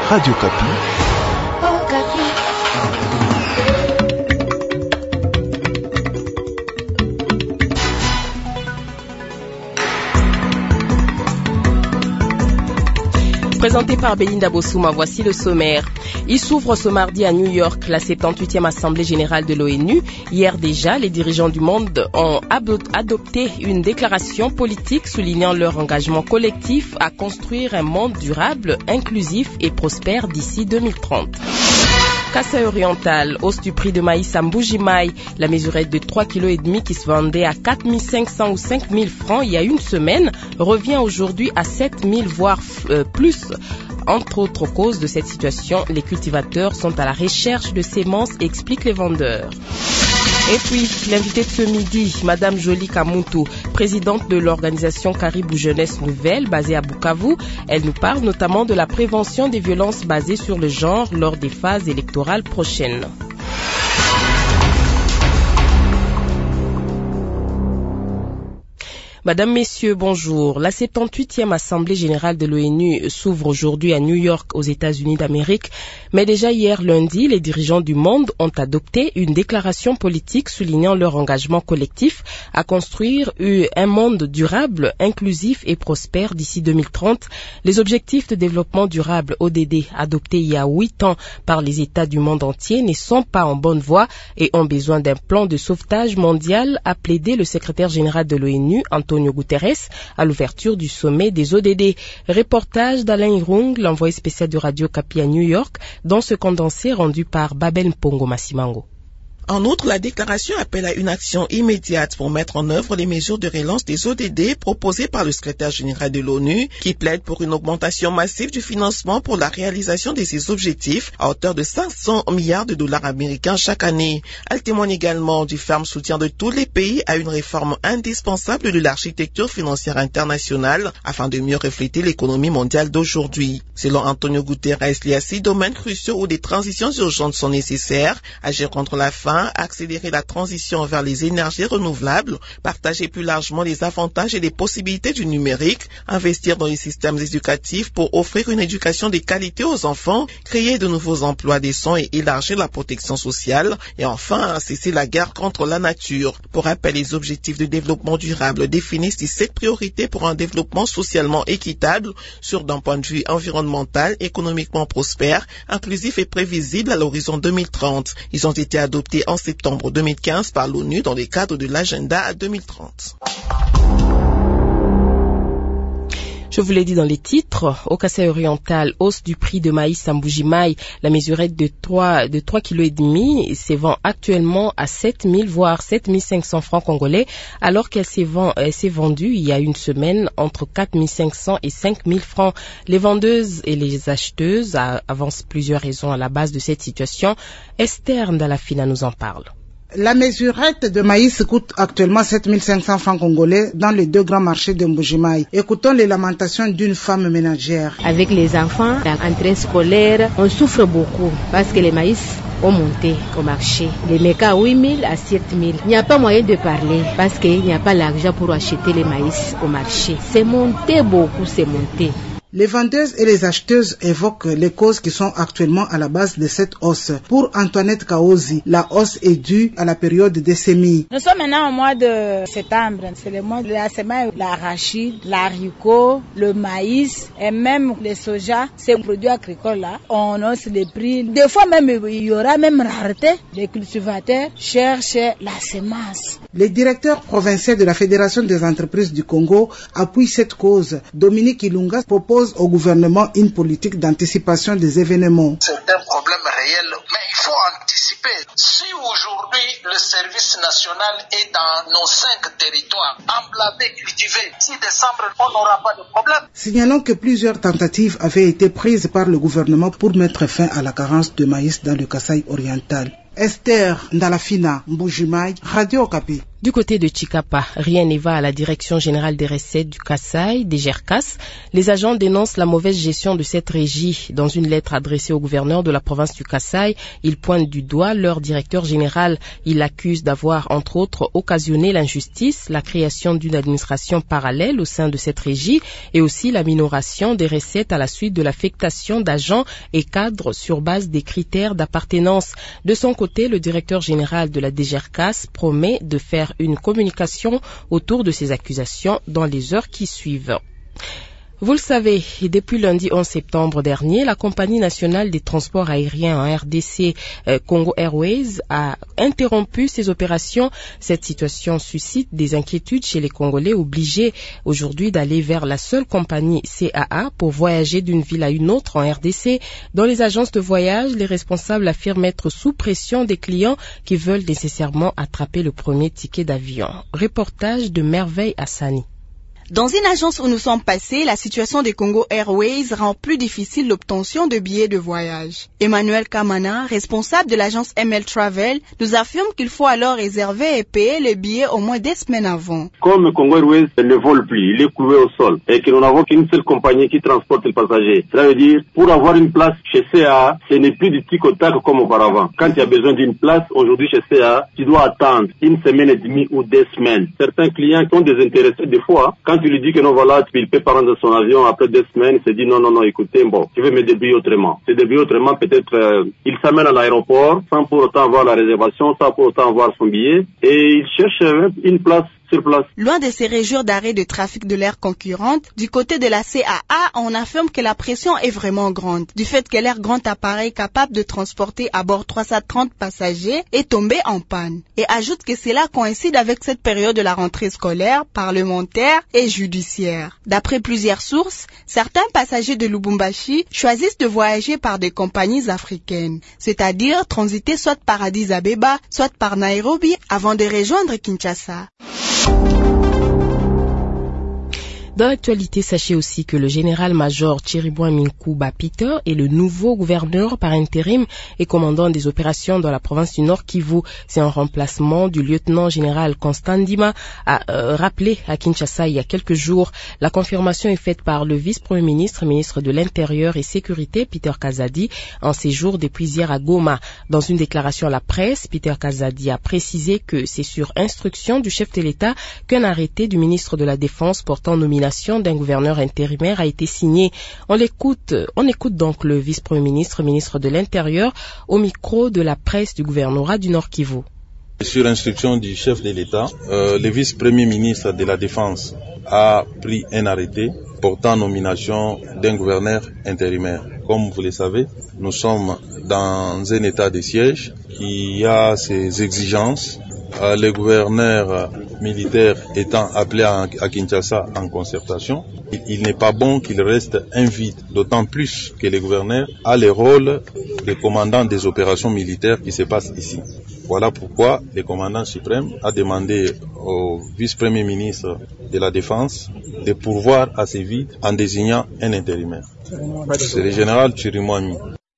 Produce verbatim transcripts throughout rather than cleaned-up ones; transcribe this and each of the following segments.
Radio Kapi. Oh, Kapi. Présenté par Belinda Bossouma, voici le sommaire. Il s'ouvre ce mardi à New York la soixante-dix-huitième Assemblée générale de l'ONU. Hier déjà, les dirigeants du monde ont adopté une déclaration politique soulignant leur engagement collectif à construire un monde durable, inclusif et prospère d'ici deux mille trente. Kasaï oriental, hausse du prix de maïs à Mbuji-Mayi. La mesurette de trois virgule cinq kilos qui se vendait à quatre mille cinq cents ou cinq mille francs il y a une semaine revient aujourd'hui à sept mille voire euh, plus. Entre autres causes de cette situation, les cultivateurs sont à la recherche de semences, expliquent les vendeurs. Et puis, l'invité de ce midi, Madame Jolie Kamuntu, présidente de l'organisation Caribou Jeunesse Nouvelle, basée à Bukavu. Elle nous parle notamment de la prévention des violences basées sur le genre lors des phases électorales prochaines. Madame, Messieurs, bonjour. La soixante-dix-huitième Assemblée générale de l'ONU s'ouvre aujourd'hui à New York, aux États-Unis d'Amérique. Mais déjà hier lundi, les dirigeants du monde ont adopté une déclaration politique soulignant leur engagement collectif à construire un monde durable, inclusif et prospère d'ici deux mille trente. Les objectifs de développement durable O D D adoptés il y a huit ans par les États du monde entier ne sont pas en bonne voie et ont besoin d'un plan de sauvetage mondial, a plaidé le secrétaire général de l'ONU, Antonio Guterres, à l'ouverture du sommet des O D D. Reportage d'Alain Irung, l'envoyé spécial de Radio Kapi à New York, dans ce condensé rendu par Babel Mpongo Massimango. En outre, la déclaration appelle à une action immédiate pour mettre en œuvre les mesures de relance des O D D proposées par le secrétaire général de l'ONU, qui plaide pour une augmentation massive du financement pour la réalisation de ces objectifs à hauteur de cinq cents milliards de dollars américains chaque année. Elle témoigne également du ferme soutien de tous les pays à une réforme indispensable de l'architecture financière internationale afin de mieux refléter l'économie mondiale d'aujourd'hui. Selon Antonio Guterres, il y a six domaines cruciaux où des transitions urgentes sont nécessaires: agir contre la faim, accélérer la transition vers les énergies renouvelables, partager plus largement les avantages et les possibilités du numérique, investir dans les systèmes éducatifs pour offrir une éducation de qualité aux enfants, créer de nouveaux emplois décents et élargir la protection sociale, et enfin cesser la guerre contre la nature. Pour rappel, les objectifs de développement durable définissent les sept priorités pour un développement socialement équitable sur d'un point de vue environnemental, économiquement prospère, inclusif et prévisible à l'horizon deux mille trente. Ils ont été adoptés en septembre deux mille quinze par l'ONU dans le cadre de l'agenda à deux mille trente. Je vous l'ai dit dans les titres, au Kasaï oriental, hausse du prix de maïs à Mbuji-Mayi. La mesurette de trois, de trois virgule cinq kilos se vend actuellement à sept mille voire sept mille cinq cents francs congolais, alors qu'elle s'est, vend, elle s'est vendue il y a une semaine entre quatre mille cinq cents et cinq mille francs. Les vendeuses et les acheteuses avancent plusieurs raisons à la base de cette situation. Esther Ndalafina nous en parle. La mesurette de maïs coûte actuellement sept mille cinq cents francs congolais dans les deux grands marchés de Mbuji-Mayi. Écoutons les lamentations d'une femme ménagère. Avec les enfants, la rentrée scolaire, on souffre beaucoup parce que les maïs ont monté au marché. Les mécas à huit mille à sept mille. Il n'y a pas moyen de parler parce qu'il n'y a pas l'argent pour acheter les maïs au marché. C'est monté beaucoup, c'est monté. Les vendeuses et les acheteuses évoquent les causes qui sont actuellement à la base de cette hausse. Pour Antoinette Kaozi, la hausse est due à la période des semis. Nous sommes maintenant au mois de septembre. C'est le mois de la semaine, l'arachide, l'haricot, le maïs et même le soja. Ces produits agricoles-là, on hausse les prix. Des fois même, il y aura même rareté. Les cultivateurs cherchent la semence. Le directeur provincial de la Fédération des entreprises du Congo appuie cette cause. Dominique Ilunga propose au gouvernement une politique d'anticipation des événements. C'est un problème réel, mais il faut anticiper. Si aujourd'hui le service national est dans nos cinq territoires, emblavés, cultivés, si décembre on n'aura pas de problème. Signalons que plusieurs tentatives avaient été prises par le gouvernement pour mettre fin à la carence de maïs dans le Kasaï oriental. Esther Ndalafina, Mbuji-Mayi, Radio Kapi. Du côté de Chikapa, rien ne va à la Direction générale des recettes du Kasaï, des G R C A S. Les agents dénoncent la mauvaise gestion de cette régie. Dans une lettre adressée au gouverneur de la province du Kasaï, ils pointent du doigt leur directeur général. Ils l'accusent d'avoir, entre autres, occasionné l'injustice, la création d'une administration parallèle au sein de cette régie et aussi la minoration des recettes à la suite de l'affectation d'agents et cadres sur base des critères d'appartenance. De son côté, le directeur général de la D G R C A S promet de faire une communication autour de ces accusations dans les heures qui suivent. Vous le savez, depuis lundi onze septembre dernier, la compagnie nationale des transports aériens en R D C, euh, Congo Airways, a interrompu ses opérations. Cette situation suscite des inquiétudes chez les Congolais obligés aujourd'hui d'aller vers la seule compagnie C A A pour voyager d'une ville à une autre en R D C. Dans les agences de voyage, les responsables affirment être sous pression des clients qui veulent nécessairement attraper le premier ticket d'avion. Reportage de Merveille Hassani. Dans une agence où nous sommes passés, la situation des Congo Airways rend plus difficile l'obtention de billets de voyage. Emmanuel Kamana, responsable de l'agence M L Travel, nous affirme qu'il faut alors réserver et payer le billet au moins des semaines avant. Comme Congo Airways ne vole plus, il est couvé au sol et que nous n'avons qu'une seule compagnie qui transporte les passagers. Cela veut dire, pour avoir une place chez C A A, ce n'est plus du tic au tac comme auparavant. Quand tu as besoin d'une place, aujourd'hui chez C A A, tu dois attendre une semaine et demie ou deux semaines. Certains clients sont désintéressés des fois. Quand tu lui dis que non, voilà, il peut prendre son avion après deux semaines, il se dit non, non, non, écoutez, bon, je vais me débrouiller autrement. Se débrouiller autrement, peut-être, euh, il s'amène à l'aéroport sans pour autant avoir la réservation, sans pour autant avoir son billet, et il cherche euh, une place. Loin de se réjouir d'arrêt de trafic de l'air concurrente, du côté de la C A A, on affirme que la pression est vraiment grande, du fait que l'air grand appareil capable de transporter à bord trois cent trente passagers est tombé en panne. Et ajoute que cela coïncide avec cette période de la rentrée scolaire, parlementaire et judiciaire. D'après plusieurs sources, certains passagers de Lubumbashi choisissent de voyager par des compagnies africaines, c'est-à-dire transiter soit par Addis Abeba, soit par Nairobi avant de rejoindre Kinshasa. Dans l'actualité, sachez aussi que le général-major Chiribouan Minkouba Peter est le nouveau gouverneur par intérim et commandant des opérations dans la province du Nord Kivu. C'est un remplacement du lieutenant-général Constant Ndima a euh, rappelé à Kinshasa il y a quelques jours. La confirmation est faite par le vice-premier ministre, ministre de l'Intérieur et Sécurité, Peter Kazadi, en séjour depuis hier à Goma. Dans une déclaration à la presse, Peter Kazadi a précisé que c'est sur instruction du chef de l'État qu'un arrêté du ministre de la Défense portant nomination d'un gouverneur intérimaire a été signé. On l'écoute, on écoute donc le vice-premier ministre, ministre de l'Intérieur, au micro de la presse du gouvernorat du Nord Kivu. Sur instruction du chef de l'État, euh, le vice-premier ministre de la Défense a pris un arrêté portant nomination d'un gouverneur intérimaire. Comme vous le savez, nous sommes dans un état de siège qui a ses exigences. Euh, le gouverneur militaire étant appelé à, à Kinshasa en concertation, il, il n'est pas bon qu'il reste invide, d'autant plus que le gouverneur a le rôle de commandant des opérations militaires qui se passent ici. Voilà pourquoi le commandant suprême a demandé au vice-premier ministre de la Défense de pourvoir à ce vide en désignant un intérimaire. C'est le général Chirimwami.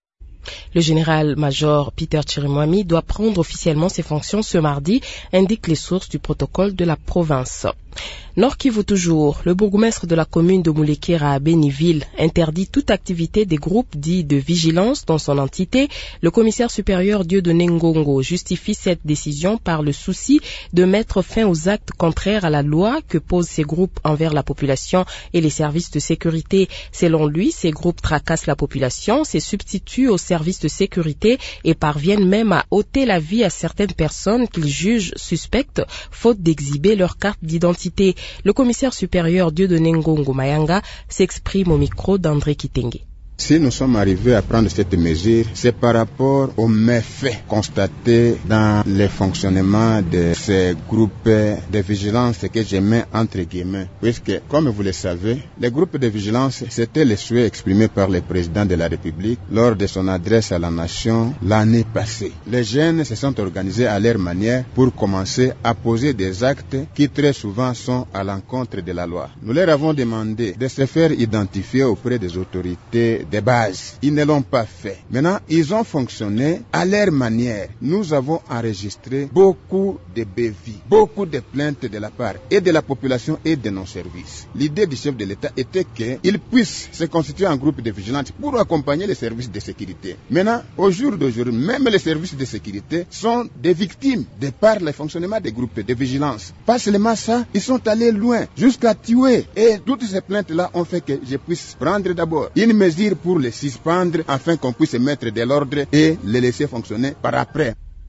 Le général-major Peter Chirimwami doit prendre officiellement ses fonctions ce mardi, indiquent les sources du protocole de la province. Nord Kivu toujours, le bourgmestre de la commune de Moulekera à Béniville interdit toute activité des groupes dits de vigilance dans son entité. Le commissaire supérieur Dieudonné Ngongo justifie cette décision par le souci de mettre fin aux actes contraires à la loi que posent ces groupes envers la population et les services de sécurité. Selon lui, ces groupes tracassent la population, se substituent aux services de sécurité et parviennent même à ôter la vie à certaines personnes qu'ils jugent suspectes faute d'exhiber leur carte d'identité. Le commissaire supérieur Dieudonné Ngongo Mayanga s'exprime au micro d'André Kitenge. Si nous sommes arrivés à prendre cette mesure, c'est par rapport aux méfaits constatés dans le fonctionnement de ces groupes de vigilance que je mets entre guillemets. Puisque, comme vous le savez, les groupes de vigilance, c'était le souhait exprimé par le président de la République lors de son adresse à la nation l'année passée. Les jeunes se sont organisés à leur manière pour commencer à poser des actes qui très souvent sont à l'encontre de la loi. Nous leur avons demandé de se faire identifier auprès des autorités des bases. Ils ne l'ont pas fait. Maintenant, ils ont fonctionné à leur manière. Nous avons enregistré beaucoup de bévis, beaucoup de plaintes de la part et de la population et de nos services. L'idée du chef de l'État était qu'il puisse se constituer en groupe de vigilance pour accompagner les services de sécurité. Maintenant, au jour d'aujourd'hui, même les services de sécurité sont des victimes de par le fonctionnement des groupes de vigilance. Pas seulement ça, ils sont allés loin, jusqu'à tuer. Et toutes ces plaintes-là ont fait que je puisse prendre d'abord une mesure pour les suspendre afin qu'on puisse mettre de l'ordre et les laisser fonctionner par après.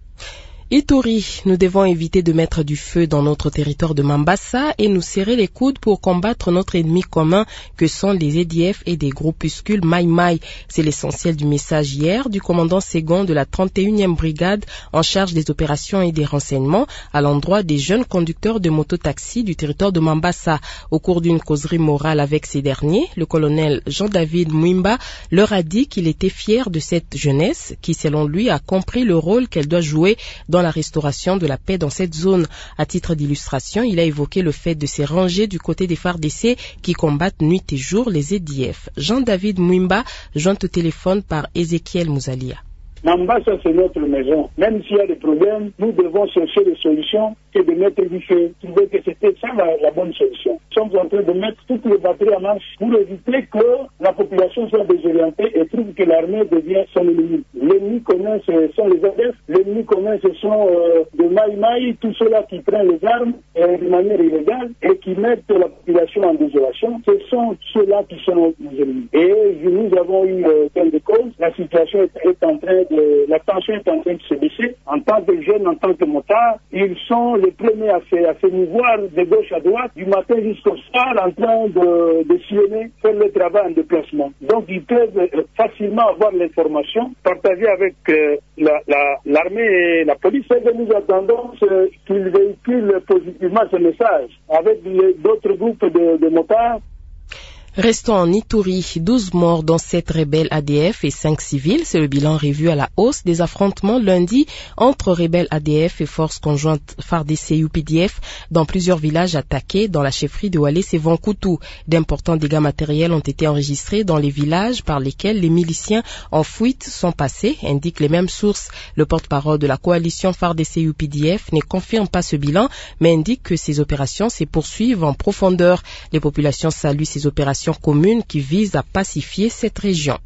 Ituri, nous devons éviter de mettre du feu dans notre territoire de Mambasa et nous serrer les coudes pour combattre notre ennemi commun que sont les A D F et des groupuscules Mai Mai. C'est l'essentiel du message hier du commandant second de la trente et unième brigade en charge des opérations et des renseignements à l'endroit des jeunes conducteurs de mototaxi du territoire de Mambasa. Au cours d'une causerie morale avec ces derniers, le colonel Jean-David Mwimba leur a dit qu'il était fier de cette jeunesse qui, selon lui, a compris le rôle qu'elle doit jouer dans dans la restauration de la paix dans cette zone. À titre d'illustration, il a évoqué le fait de se ranger du côté des F A R D C qui combattent nuit et jour les A D F. Jean-David Mwimba, joint au téléphone par Ézéchiel Mouzalia. Mambasa, c'est notre maison. Même s'il y a des problèmes, nous devons chercher des solutions que de mettre du feu. Je trouvais que c'était ça la, la bonne solution. Nous sommes en train de mettre toutes les batteries en marche pour éviter que la population soit désorientée et trouve que l'armée devient son ennemi. L'ennemi commun, ce sont les A D F. L'ennemi commun, ce sont euh, de Mai Mai, tous ceux-là qui prennent les armes euh, de manière illégale et qui mettent la population en désolation. Ce sont ceux-là qui sont nos ennemis. Et nous avons eu euh, gain de cause. La situation est, est en train de la tension est en train de se baisser. En tant que jeunes, en tant que motards, ils sont les premiers à se, à se mouvoir de gauche à droite, du matin jusqu'au soir, en train de, de sillonner, faire le travail en déplacement. Donc, ils peuvent facilement avoir l'information, partager avec euh, la, la, l'armée et la police. Et nous attendons euh, qu'ils véhiculent positivement ce message avec les, d'autres groupes de, de motards. Restons en Ituri, douze morts dont sept rebelles A D F et cinq civils. C'est le bilan revu à la hausse des affrontements lundi entre rebelles A D F et forces conjointes F A R D C U P D F dans plusieurs villages attaqués dans la chefferie de Wallis-et-Vonkutu. D'importants dégâts matériels ont été enregistrés dans les villages par lesquels les miliciens en fuite sont passés, indiquent les mêmes sources. Le porte-parole de la coalition F A R D C U P D F ne confirme pas ce bilan, mais indique que ces opérations se poursuivent en profondeur. Les populations saluent ces opérations communes qui visent à pacifier cette région.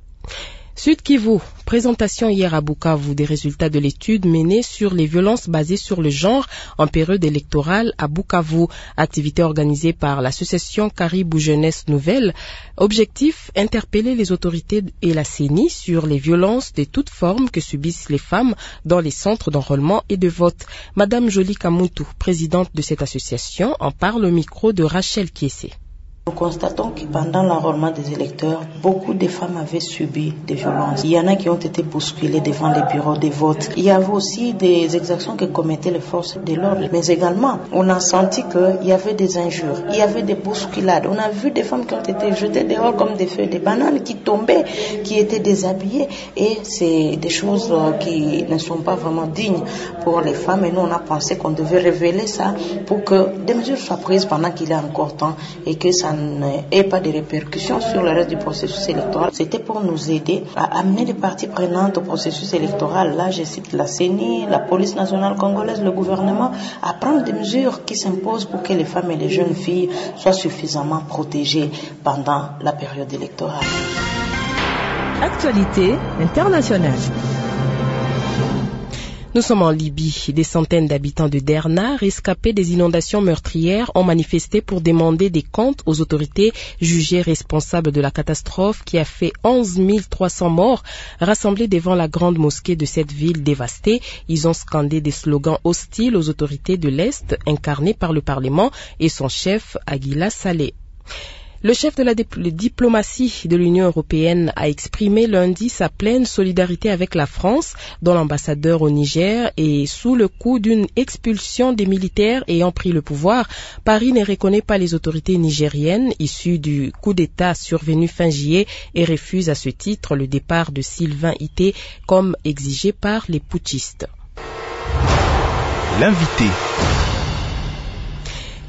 Sud Kivu, présentation hier à Bukavu des résultats de l'étude menée sur les violences basées sur le genre en période électorale à Bukavu, activité organisée par l'association Caribou Jeunesse Nouvelle. Objectif, interpeller les autorités et la C E N I sur les violences de toutes formes que subissent les femmes dans les centres d'enrôlement et de vote. Madame Jolie Kamutu, présidente de cette association, en parle au micro de Rachel Kiessé. Nous constatons que pendant l'enrôlement des électeurs, beaucoup de femmes avaient subi des violences. Il y en a qui ont été bousculées devant les bureaux de vote. Il y avait aussi des exactions que commettaient les forces de l'ordre. Mais également, on a senti qu'il y avait des injures, il y avait des bousculades. On a vu des femmes qui ont été jetées dehors comme des feuilles de banane, qui tombaient, qui étaient déshabillées. Et c'est des choses qui ne sont pas vraiment dignes pour les femmes. Et nous, on a pensé qu'on devait révéler ça pour que des mesures soient prises pendant qu'il est encore temps et que ça n'ait pas de répercussions sur le reste du processus électoral. C'était pour nous aider à amener les parties prenantes au processus électoral. Là, je cite la C E N I, la police nationale congolaise, le gouvernement, à prendre des mesures qui s'imposent pour que les femmes et les jeunes filles soient suffisamment protégées pendant la période électorale. Actualité internationale. Nous sommes en Libye. Des centaines d'habitants de Derna, rescapés des inondations meurtrières, ont manifesté pour demander des comptes aux autorités jugées responsables de la catastrophe qui a fait onze mille trois cents morts. Rassemblés devant la grande mosquée de cette ville dévastée, ils ont scandé des slogans hostiles aux autorités de l'Est, incarnées par le Parlement et son chef, Aguila Saleh. Le chef de la diplomatie de l'Union européenne a exprimé lundi sa pleine solidarité avec la France, dont l'ambassadeur au Niger est sous le coup d'une expulsion des militaires ayant pris le pouvoir. Paris ne reconnaît pas les autorités nigériennes issues du coup d'État survenu fin juillet et refuse à ce titre le départ de Sylvain Ité comme exigé par les putschistes. L'invité.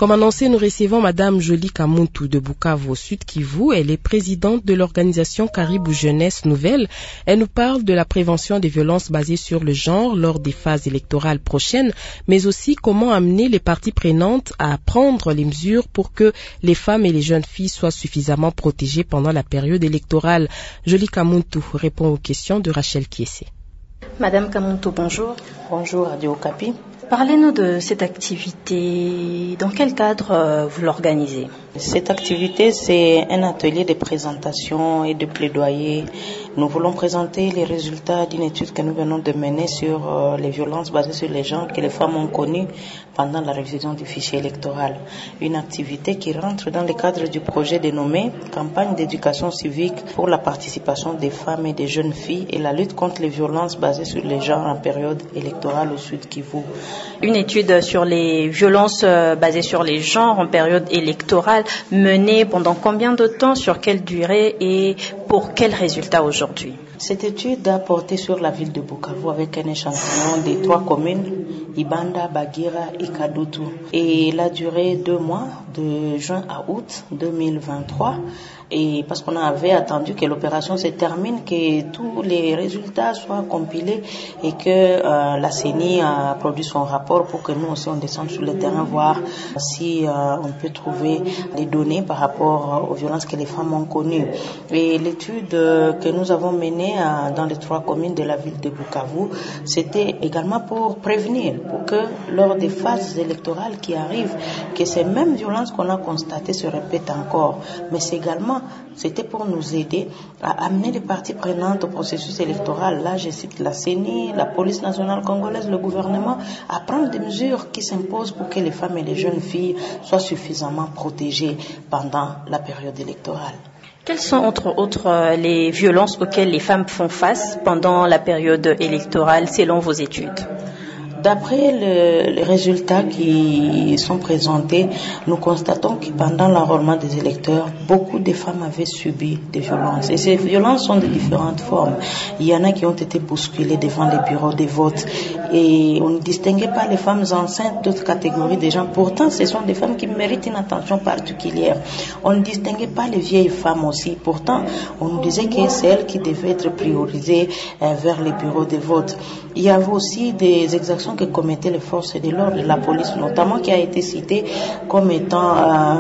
Comme annoncé, nous recevons Madame Jolie Kamuntu de Bukavu au Sud Kivu. Elle est présidente de l'organisation Caribou Jeunesse Nouvelle. Elle nous parle de la prévention des violences basées sur le genre lors des phases électorales prochaines, mais aussi comment amener les parties prenantes à prendre les mesures pour que les femmes et les jeunes filles soient suffisamment protégées pendant la période électorale. Jolie Kamuntu répond aux questions de Rachel Kiese. Madame Kamuntu, bonjour. Bonjour Radio Okapi. Parlez-nous de cette activité. Dans quel cadre euh, vous l'organisez? Cette activité, c'est un atelier de présentation et de plaidoyer. Nous voulons présenter les résultats d'une étude que nous venons de mener sur euh, les violences basées sur les genres que les femmes ont connues pendant la révision du fichier électoral. Une activité qui rentre dans le cadre du projet dénommé Campagne d'éducation civique pour la participation des femmes et des jeunes filles et la lutte contre les violences basées sur les genres en période électorale au Sud Kivu. Une étude sur les violences basées sur les genres en période électorale menée pendant combien de temps, sur quelle durée et pour quels résultats aujourd'hui? Cette étude a porté sur la ville de Bukavu avec un échantillon des trois communes, Ibanda, Bagira et Kadutu. Et elle a duré deux mois, de juin à août deux mille vingt-trois. Et parce qu'on avait attendu que l'opération se termine, que tous les résultats soient compilés et que euh, la C E N I a produit son rapport pour que nous aussi on descende sur le terrain voir si euh, on peut trouver des données par rapport aux violences que les femmes ont connues. Et l'étude euh, que nous avons menée euh, dans les trois communes de la ville de Bukavu, c'était également pour prévenir, pour que lors des phases électorales qui arrivent, que ces mêmes violences qu'on a constatées se répètent encore. Mais c'est également C'était pour nous aider à amener les parties prenantes au processus électoral. Là, je cite la C E N I, la police nationale congolaise, le gouvernement, à prendre des mesures qui s'imposent pour que les femmes et les jeunes filles soient suffisamment protégées pendant la période électorale. Quelles sont entre autres les violences auxquelles les femmes font face pendant la période électorale selon vos études? D'après le, les résultats qui sont présentés, nous constatons que pendant l'enrôlement des électeurs, beaucoup de femmes avaient subi des violences. Et ces violences sont de différentes formes. Il y en a qui ont été bousculées devant les bureaux de vote. Et on ne distinguait pas les femmes enceintes d'autres catégories de gens. Pourtant, ce sont des femmes qui méritent une attention particulière. On ne distinguait pas les vieilles femmes aussi. Pourtant, on nous disait que c'est elles qui devaient être priorisées euh, vers les bureaux de vote. Il y avait aussi des exactions que commettaient les forces de l'ordre de la police, notamment qui a été citée comme étant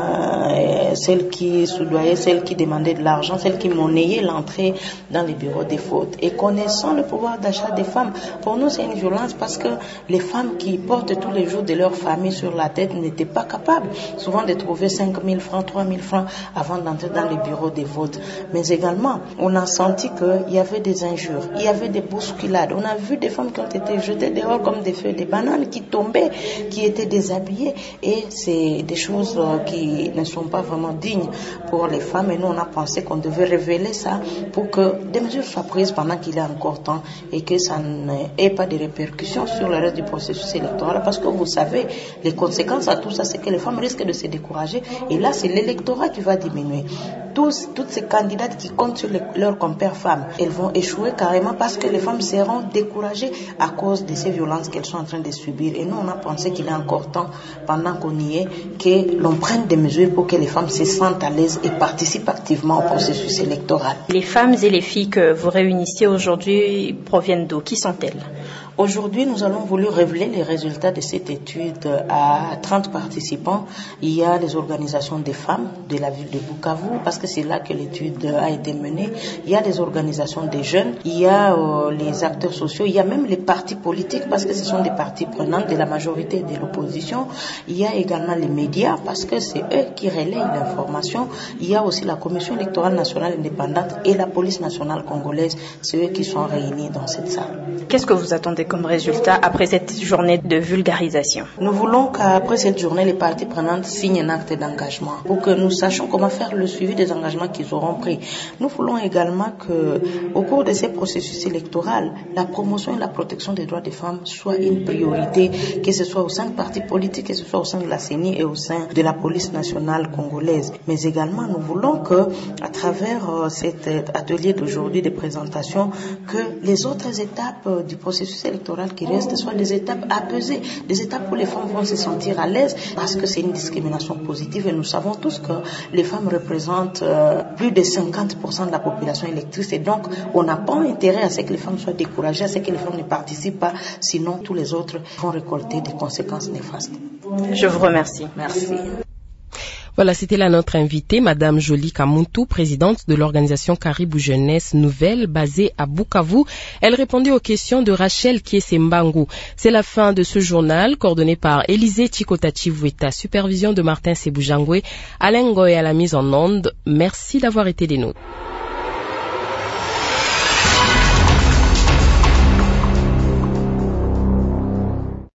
euh, celle qui soudoyait, celle qui demandait de l'argent, celle qui monnayait l'entrée dans les bureaux de vote. Et connaissant le pouvoir d'achat des femmes, pour nous c'est une violence parce que les femmes qui portent tous les jours de leur famille sur la tête n'étaient pas capables souvent de trouver cinq mille francs, trois mille francs avant d'entrer dans les bureaux de vote. Mais également, on a senti qu'il y avait des injures, il y avait des bousculades. On a vu des femmes qui ont été jetées dehors comme des feuilles de bananes qui tombaient, qui étaient déshabillées, et c'est des choses qui ne sont pas vraiment dignes pour les femmes. Et nous on a pensé qu'on devait révéler ça pour que des mesures soient prises pendant qu'il est encore temps et que ça n'ait pas de répercussions sur le reste du processus électoral, parce que vous savez, les conséquences à tout ça, c'est que les femmes risquent de se décourager, et là c'est l'électorat qui va diminuer. Tous, toutes ces candidates qui comptent sur les, leurs compères femmes, elles vont échouer carrément parce que les femmes seront découragées à cause de ces violences qu'elles sont en train de subir. Et nous on a pensé qu'il est encore temps, pendant qu'on y est, que l'on prenne des mesures pour que les femmes se sentent à l'aise et participent activement au processus électoral. Les femmes et les filles que vous réunissez aujourd'hui proviennent d'où? Qui sont-elles? Aujourd'hui, nous allons voulu révéler les résultats de cette étude à trente participants. Il y a les organisations des femmes de la ville de Bukavu, parce que c'est là que l'étude a été menée. Il y a les organisations des jeunes, il y a euh, les acteurs sociaux, il y a même les partis politiques, parce que ce sont des partis prenantes de la majorité et de l'opposition. Il y a également les médias, parce que c'est eux qui relayent l'information. Il y a aussi la Commission électorale nationale indépendante et la police nationale congolaise. C'est eux qui sont réunis dans cette salle. Qu'est-ce que vous attendez comme résultat après cette journée de vulgarisation? Nous voulons qu'après cette journée, les parties prenantes signent un acte d'engagement pour que nous sachions comment faire le suivi des engagements qu'ils auront pris. Nous voulons également que, au cours de ces processus électoraux, la promotion et la protection des droits des femmes soit une priorité, que ce soit au sein de partis politiques, que ce soit au sein de la C E N I et au sein de la police nationale congolaise. Mais également, nous voulons que, à travers euh, cet atelier d'aujourd'hui de présentation, que les autres étapes euh, du processus électoral électorales qui restent soient des étapes apaisées, des étapes où les femmes vont se sentir à l'aise parce que c'est une discrimination positive et nous savons tous que les femmes représentent euh, plus de cinquante pour cent de la population électrice et donc on n'a pas intérêt à ce que les femmes soient découragées, à ce que les femmes ne participent pas, sinon tous les autres vont récolter des conséquences néfastes. Je vous remercie. Merci. Voilà, c'était là notre invitée, Madame Jolie Kamuntu, présidente de l'organisation Caribou Jeunesse Nouvelle, basée à Bukavu. Elle répondait aux questions de Rachel Kiesembangu. C'est la fin de ce journal, coordonné par Élisée Chikotati-Vueta, supervision de Martin Sebujangwe, Alain Goy à la mise en onde. Merci d'avoir été des nôtres.